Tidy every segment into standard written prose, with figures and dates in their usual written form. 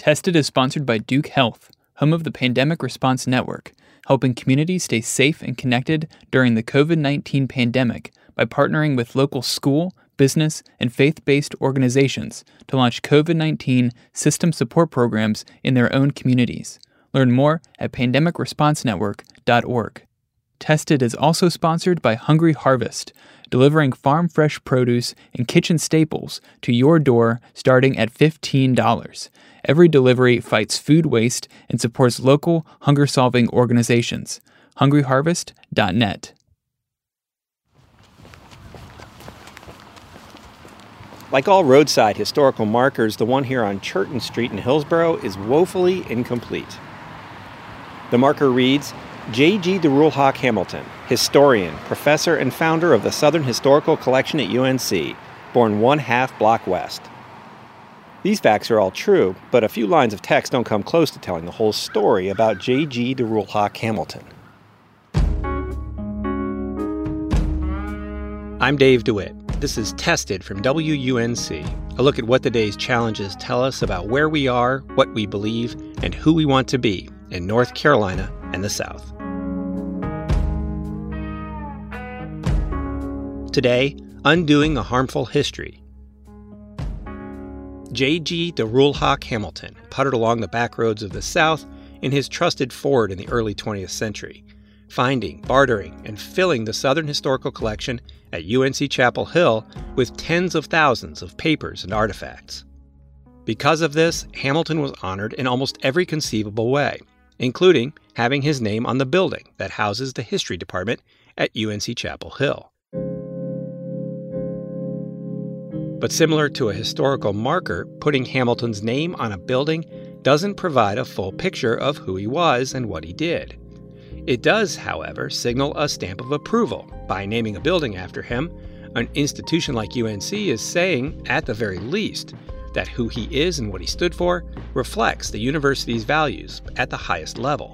Tested is sponsored by Duke Health, home of the Pandemic Response Network, helping communities stay safe and connected during the COVID-19 pandemic by partnering with local school, business, and faith-based organizations to launch COVID-19 system support programs in their own communities. Learn more at pandemicresponsenetwork.org. Tested is also sponsored by Hungry Harvest, delivering farm-fresh produce and kitchen staples to your door starting at $15. Every delivery fights food waste and supports local hunger-solving organizations. hungryharvest.net. Like all roadside historical markers, the one here on Churton Street in Hillsborough is woefully incomplete. The marker reads, J.G. DeRulhach Hamilton, historian, professor, and founder of the Southern Historical Collection at UNC, born 1/2 block west. These facts are all true, but a few lines of text don't come close to telling the whole story about J.G. DeRulhach Hamilton. I'm Dave DeWitt. This is Tested from WUNC, a look at what the day's challenges tell us about where we are, what we believe, and who we want to be in North Carolina and the South. Today, undoing a harmful history. J.G. DeRulhach Hamilton puttered along the back roads of the South in his trusted Ford in the early 20th century, finding, bartering, and filling the Southern Historical Collection at UNC Chapel Hill with tens of thousands of papers and artifacts. Because of this, Hamilton was honored in almost every conceivable way, including having his name on the building that houses the history department at UNC Chapel Hill. But similar to a historical marker, putting Hamilton's name on a building doesn't provide a full picture of who he was and what he did. It does, however, signal a stamp of approval. By naming a building after him, an institution like UNC is saying, at the very least, that who he is and what he stood for reflects the university's values at the highest level.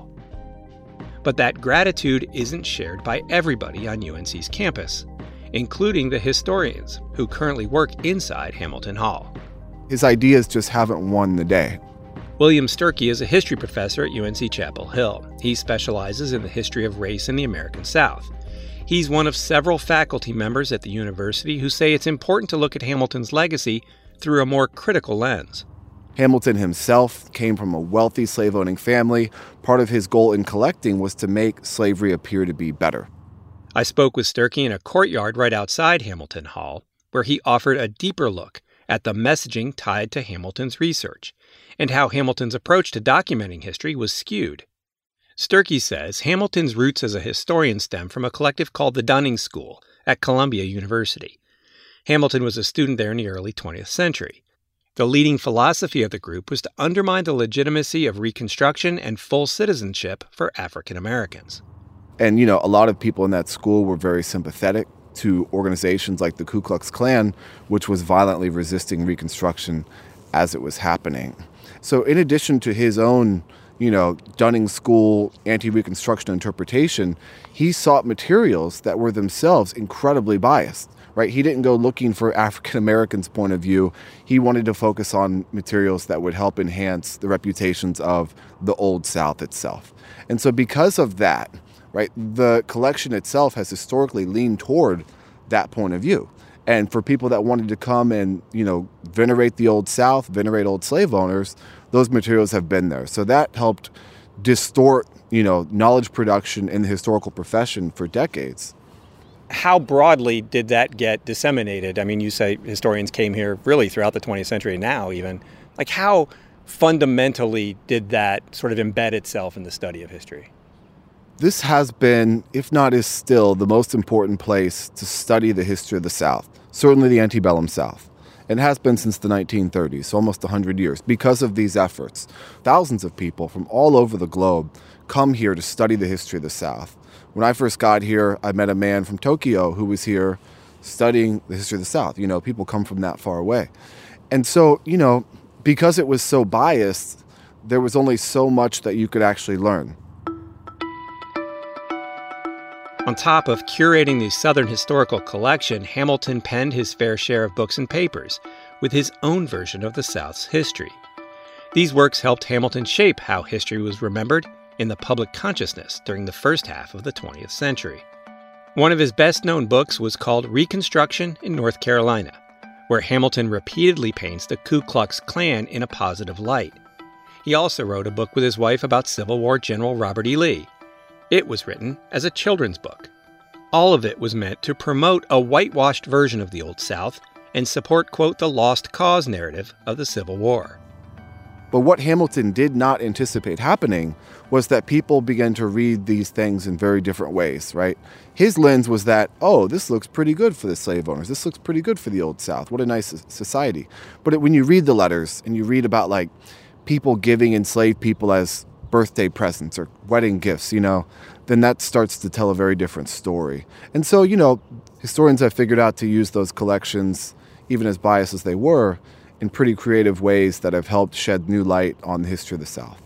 But that gratitude isn't shared by everybody on UNC's campus, including the historians who currently work inside Hamilton Hall. His ideas just haven't won the day. William Sturkey is a history professor at UNC Chapel Hill. He specializes in the history of race in the American South. He's one of several faculty members at the university who say it's important to look at Hamilton's legacy through a more critical lens. Hamilton himself came from a wealthy slave-owning family. Part of his goal in collecting was to make slavery appear to be better. I spoke with Sturkey in a courtyard right outside Hamilton Hall, where he offered a deeper look at the messaging tied to Hamilton's research and how Hamilton's approach to documenting history was skewed. Sturkey says Hamilton's roots as a historian stem from a collective called the Dunning School at Columbia University. Hamilton was a student there in the early 20th century. The leading philosophy of the group was to undermine the legitimacy of Reconstruction and full citizenship for African Americans. And, a lot of people in that school were very sympathetic to organizations like the Ku Klux Klan, which was violently resisting Reconstruction as it was happening. So in addition to his own, Dunning School anti-Reconstruction interpretation, he sought materials that were themselves incredibly biased, right? He didn't go looking for African Americans' point of view. He wanted to focus on materials that would help enhance the reputations of the Old South itself. And so because of that, right, the collection itself has historically leaned toward that point of view. And for people that wanted to come and, venerate the Old South, venerate old slave owners, those materials have been there. So that helped distort, knowledge production in the historical profession for decades. How broadly did that get disseminated? I mean, you say historians came here really throughout the 20th century now even. Like, how fundamentally did that sort of embed itself in the study of history? This has been, if not is still, the most important place to study the history of the South, certainly the antebellum South. It has been since the 1930s, almost 100 years, because of these efforts. Thousands of people from all over the globe come here to study the history of the South. When I first got here, I met a man from Tokyo who was here studying the history of the South. People come from that far away. And so, because it was so biased, there was only so much that you could actually learn. On top of curating the Southern Historical Collection, Hamilton penned his fair share of books and papers with his own version of the South's history. These works helped Hamilton shape how history was remembered in the public consciousness during the first half of the 20th century. One of his best-known books was called Reconstruction in North Carolina, where Hamilton repeatedly paints the Ku Klux Klan in a positive light. He also wrote a book with his wife about Civil War General Robert E. Lee. It was written as a children's book. All of it was meant to promote a whitewashed version of the Old South and support, quote, the lost cause narrative of the Civil War. But what Hamilton did not anticipate happening was that people began to read these things in very different ways, right? His lens was that, oh, this looks pretty good for the slave owners. This looks pretty good for the Old South. What a nice society. But when you read the letters and you read about like people giving enslaved people as birthday presents or wedding gifts, then that starts to tell a very different story. And so, historians have figured out to use those collections, even as biased as they were, in pretty creative ways that have helped shed new light on the history of the South.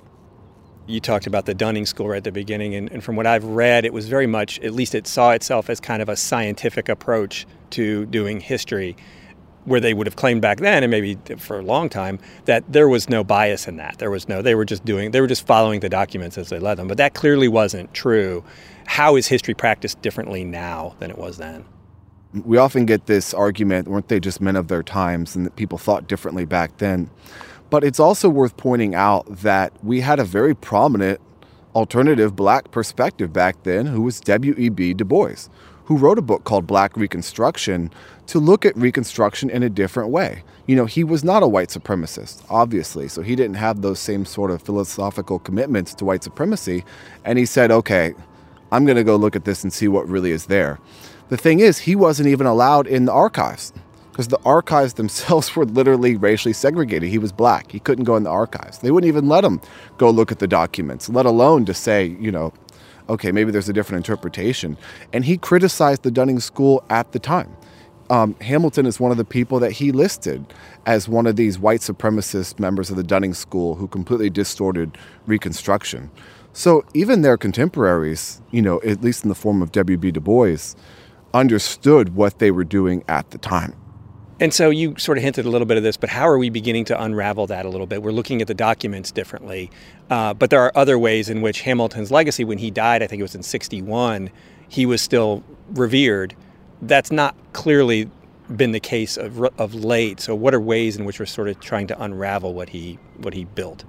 You talked about the Dunning School right at the beginning, and from what I've read, it was very much, at least it saw itself as kind of a scientific approach to doing history, where they would have claimed back then, and maybe for a long time, that there was no bias in that. They were just following the documents as they led them. But that clearly wasn't true. How is history practiced differently now than it was then? We often get this argument, weren't they just men of their times, and that people thought differently back then. But it's also worth pointing out that we had a very prominent alternative black perspective back then, who was W.E.B. Du Bois, who wrote a book called Black Reconstruction to look at Reconstruction in a different way. He was not a white supremacist, obviously, so he didn't have those same sort of philosophical commitments to white supremacy. And he said, okay, I'm going to go look at this and see what really is there. The thing is, he wasn't even allowed in the archives because the archives themselves were literally racially segregated. He was black. He couldn't go in the archives. They wouldn't even let him go look at the documents, let alone to say, okay, maybe there's a different interpretation. And he criticized the Dunning School at the time. Hamilton is one of the people that he listed as one of these white supremacist members of the Dunning School who completely distorted Reconstruction. So even their contemporaries, at least in the form of W.B. Du Bois, understood what they were doing at the time. And so you sort of hinted a little bit of this, but how are we beginning to unravel that a little bit? We're looking at the documents differently, but there are other ways in which Hamilton's legacy, when he died, I think it was in 1961, he was still revered. That's not clearly been the case of late. So what are ways in which we're sort of trying to unravel what he built?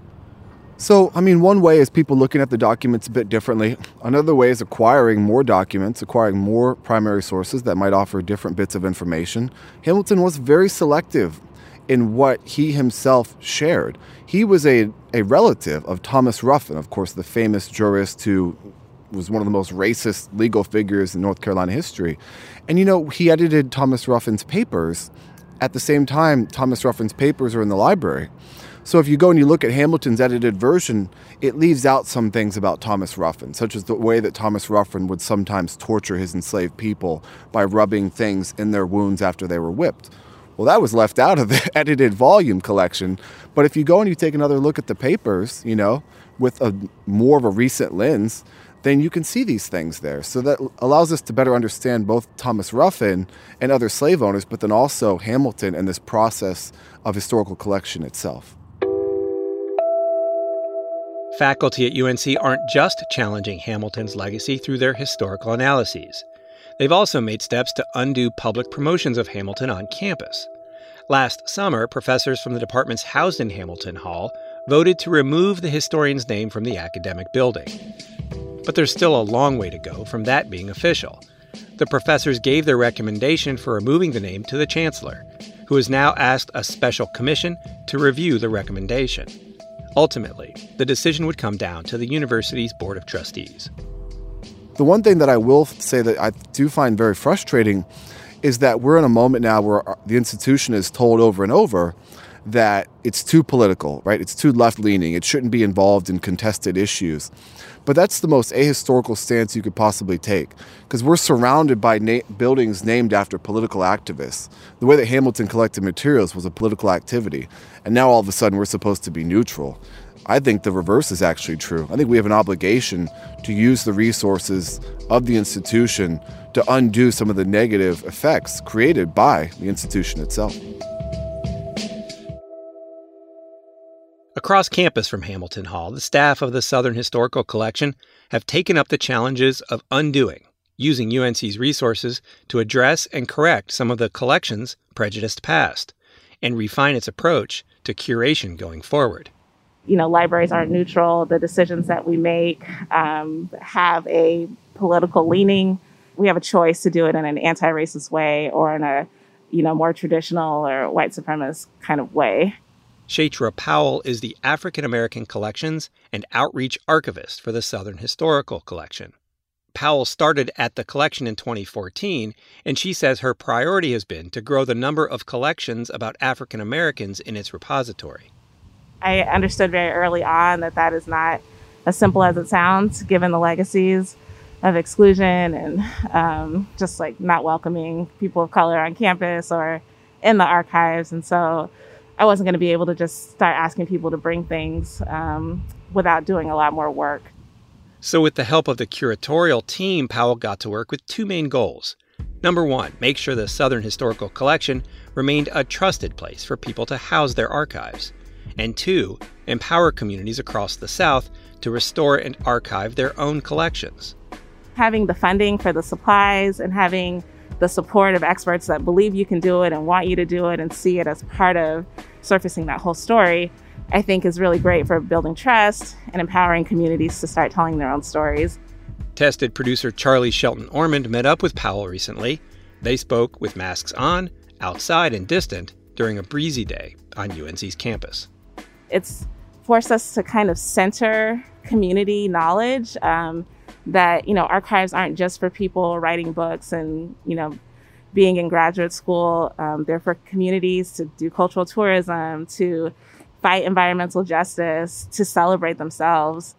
So, one way is people looking at the documents a bit differently. Another way is acquiring more documents, acquiring more primary sources that might offer different bits of information. Hamilton was very selective in what he himself shared. He was a relative of Thomas Ruffin, of course, the famous jurist who was one of the most racist legal figures in North Carolina history. And, he edited Thomas Ruffin's papers. At the same time, Thomas Ruffin's papers are in the library. So if you go and you look at Hamilton's edited version, it leaves out some things about Thomas Ruffin, such as the way that Thomas Ruffin would sometimes torture his enslaved people by rubbing things in their wounds after they were whipped. Well, that was left out of the edited volume collection. But if you go and you take another look at the papers, with a more of a recent lens, then you can see these things there. So that allows us to better understand both Thomas Ruffin and other slave owners, but then also Hamilton and this process of historical collection itself. Faculty at UNC aren't just challenging Hamilton's legacy through their historical analyses. They've also made steps to undo public promotions of Hamilton on campus. Last summer, professors from the departments housed in Hamilton Hall voted to remove the historian's name from the academic building. But there's still a long way to go from that being official. The professors gave their recommendation for removing the name to the chancellor, who has now asked a special commission to review the recommendation. Ultimately, the decision would come down to the university's Board of Trustees. The one thing that I will say that I do find very frustrating is that we're in a moment now where the institution is told over and over that it's too political, right? It's too left-leaning. It shouldn't be involved in contested issues. But that's the most ahistorical stance you could possibly take, because we're surrounded by buildings named after political activists. The way that Hamilton collected materials was a political activity, and now all of a sudden we're supposed to be neutral. I think the reverse is actually true. I think we have an obligation to use the resources of the institution to undo some of the negative effects created by the institution itself. Across campus from Hamilton Hall, the staff of the Southern Historical Collection have taken up the challenges of undoing, using UNC's resources to address and correct some of the collection's prejudiced past, and refine its approach to curation going forward. Libraries aren't neutral. The decisions that we make have a political leaning. We have a choice to do it in an anti-racist way or in a, more traditional or white supremacist kind of way. Chaitra Powell is the African American Collections and Outreach Archivist for the Southern Historical Collection. Powell started at the collection in 2014, and she says her priority has been to grow the number of collections about African Americans in its repository. I understood very early on that is not as simple as it sounds, given the legacies of exclusion and just like not welcoming people of color on campus or in the archives. And so I wasn't going to be able to just start asking people to bring things without doing a lot more work. So with the help of the curatorial team, Powell got to work with two main goals. Number one, make sure the Southern Historical Collection remained a trusted place for people to house their archives. And two, empower communities across the South to restore and archive their own collections. Having the funding for the supplies and having the support of experts that believe you can do it and want you to do it and see it as part of surfacing that whole story, I think is really great for building trust and empowering communities to start telling their own stories. Tested producer Charlie Shelton Ormond met up with Powell recently. They spoke with masks on, outside and distant, during a breezy day on UNC's campus. It's forced us to kind of center community knowledge, that, archives aren't just for people writing books and, being in graduate school. They're for communities to do cultural tourism, to fight environmental justice, to celebrate themselves.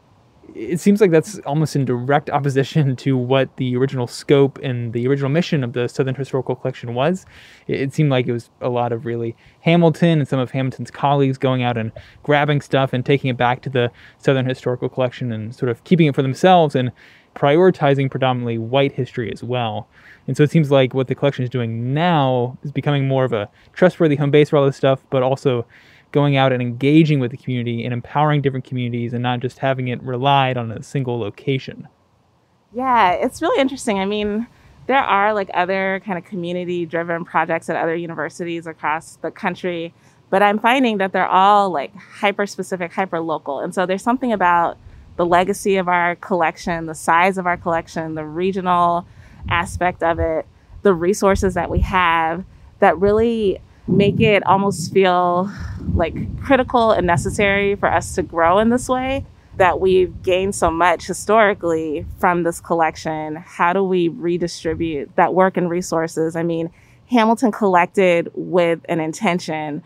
It seems like that's almost in direct opposition to what the original scope and the original mission of the Southern Historical Collection was. It seemed like it was a lot of really Hamilton and some of Hamilton's colleagues going out and grabbing stuff and taking it back to the Southern Historical Collection and sort of keeping it for themselves and prioritizing predominantly white history as well. And so it seems like what the collection is doing now is becoming more of a trustworthy home base for all this stuff, but also going out and engaging with the community and empowering different communities and not just having it relied on a single location. Yeah, it's really interesting. I mean, there are like other kind of community-driven projects at other universities across the country, but I'm finding that they're all like hyper-specific, hyper-local. And so there's something about the legacy of our collection, the size of our collection, the regional aspect of it, the resources that we have that really make it almost feel like critical and necessary for us to grow in this way, that we've gained so much historically from this collection. How do we redistribute that work and resources? I mean, Hamilton collected with an intention.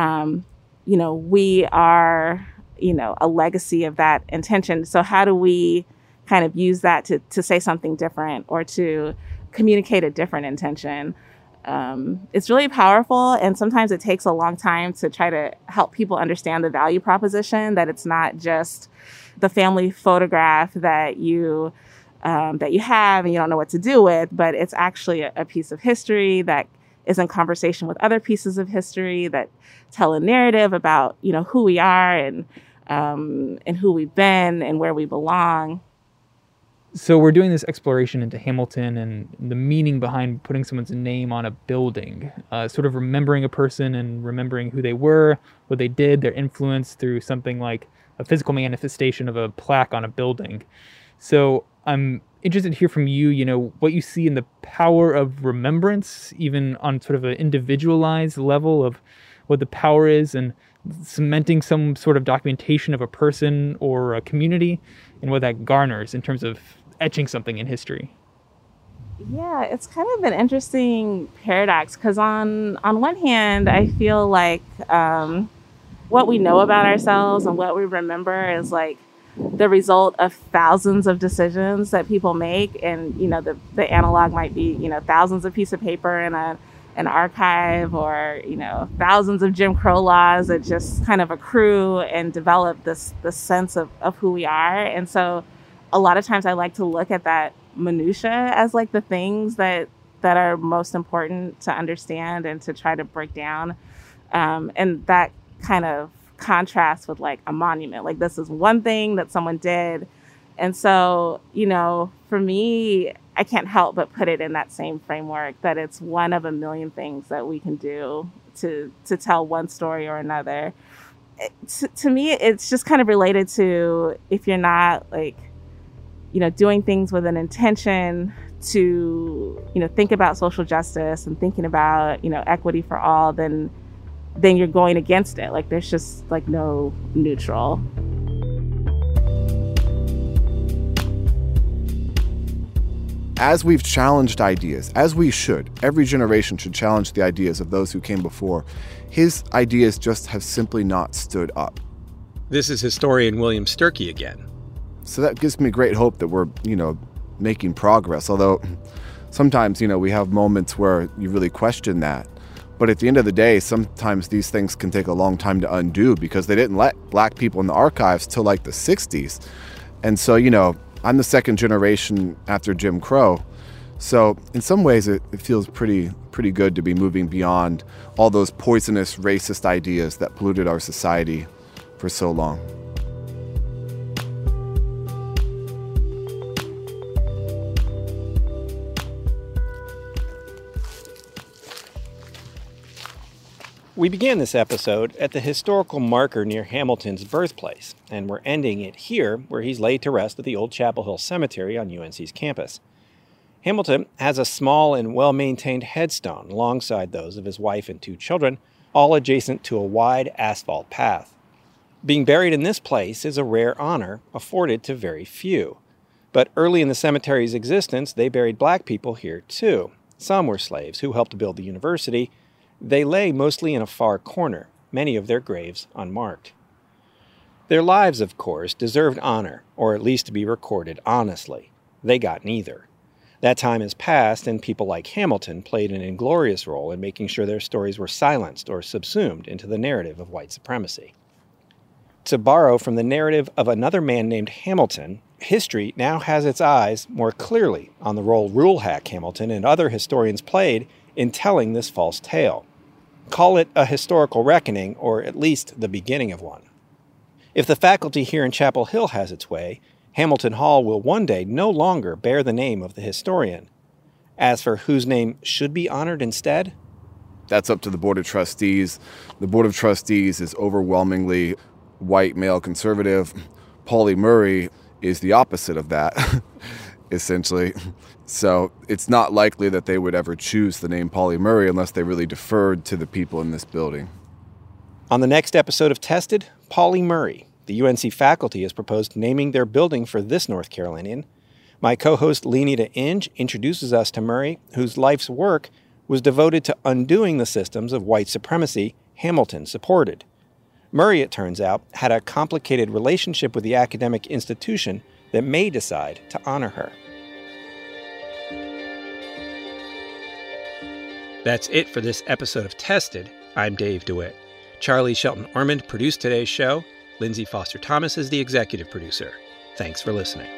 We are, a legacy of that intention. So how do we kind of use that to say something different or to communicate a different intention? It's really powerful, and sometimes it takes a long time to try to help people understand the value proposition, that it's not just the family photograph that you have and you don't know what to do with, but it's actually a piece of history that is in conversation with other pieces of history that tell a narrative about, who we are and who we've been and where we belong. So we're doing this exploration into Hamilton and the meaning behind putting someone's name on a building, sort of remembering a person and remembering who they were, what they did, their influence through something like a physical manifestation of a plaque on a building. So I'm interested to hear from you, what you see in the power of remembrance, even on sort of an individualized level of what the power is and cementing some sort of documentation of a person or a community and what that garners in terms of etching something in history. Yeah, it's kind of an interesting paradox because on one hand, I feel like what we know about ourselves and what we remember is like the result of thousands of decisions that people make. And, the analog might be, thousands of pieces of paper in an archive or, thousands of Jim Crow laws that just kind of accrue and develop this sense of who we are. And so a lot of times I like to look at that minutia as like the things that are most important to understand and to try to break down. And that kind of contrast with like a monument. Like this is one thing that someone did. And so, for me, I can't help but put it in that same framework, that it's one of a million things that we can do to tell one story or another. To me, it's just kind of related to, if you're not like, doing things with an intention to, think about social justice and thinking about, equity for all, then you're going against it. Like there's just like no neutral. As we've challenged ideas, as we should, every generation should challenge the ideas of those who came before, his ideas just have simply not stood up. This is historian William Sturkey again. So that gives me great hope that we're, making progress, although sometimes, we have moments where you really question that. But at the end of the day, sometimes these things can take a long time to undo because they didn't let Black people in the archives till like the 60s. And so, I'm the second generation after Jim Crow. So in some ways, it feels pretty good to be moving beyond all those poisonous, racist ideas that polluted our society for so long. We began this episode at the historical marker near Hamilton's birthplace, and we're ending it here, where he's laid to rest at the old Chapel Hill Cemetery on UNC's campus. Hamilton has a small and well-maintained headstone alongside those of his wife and 2 children, all adjacent to a wide asphalt path. Being buried in this place is a rare honor afforded to very few. But early in the cemetery's existence, they buried Black people here too. Some were slaves who helped build the university. They lay mostly in a far corner, many of their graves unmarked. Their lives, of course, deserved honor, or at least to be recorded honestly. They got neither. That time has passed, and people like Hamilton played an inglorious role in making sure their stories were silenced or subsumed into the narrative of white supremacy. To borrow from the narrative of another man named Hamilton, history now has its eyes more clearly on the role Rule Hack Hamilton and other historians played in telling this false tale. Call it a historical reckoning, or at least the beginning of one. If the faculty here in Chapel Hill has its way, Hamilton Hall will one day no longer bear the name of the historian. As for whose name should be honored instead, that's up to the Board of Trustees. The Board of Trustees is overwhelmingly white male conservative. Pauli Murray is the opposite of that, essentially. So it's not likely that they would ever choose the name Pauli Murray unless they really deferred to the people in this building. On the next episode of Tested, Pauli Murray. The UNC faculty has proposed naming their building for this North Carolinian. My co-host Lenita Inge introduces us to Murray, whose life's work was devoted to undoing the systems of white supremacy Hamilton supported. Murray, it turns out, had a complicated relationship with the academic institution that may decide to honor her. That's it for this episode of Tested. I'm Dave DeWitt. Charlie Shelton Ormond produced today's show. Lindsay Foster Thomas is the executive producer. Thanks for listening.